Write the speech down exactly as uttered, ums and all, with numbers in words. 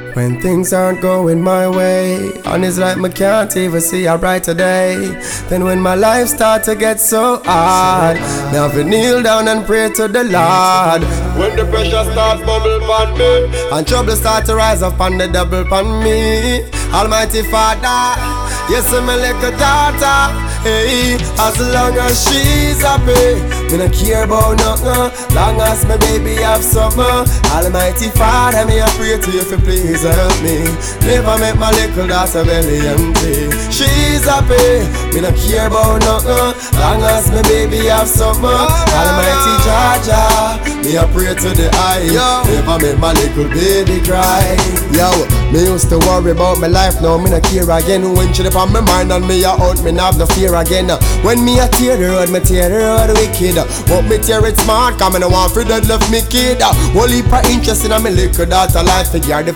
When things aren't going my way, and it's like me can't even see a brighter day. Then when my life start to get so hard, me have to kneel down and pray to the Lord. When the pressure start bubble upon me, and trouble start to rise up on the double upon me, Almighty Father, yes, I'm a little daughter. Hey, as long as she's happy, me no care about nothing. Long as my baby have something, Almighty Father, me a pray to you for please help me. Never make my little daughter belly empty. She's happy, me no care about nothing. Long as my baby have something, Almighty Jaja, me a pray to the eye. Never make my little baby cry. Yo, me used to worry about my life, now me no care again. When she on my mind and me a out, me no have no fear again. When me a tear the road, me tear the road wicked. But me tear it smart, cause me no want for dead left me kid. Whole heap of interest in a me little daughter life. Figure the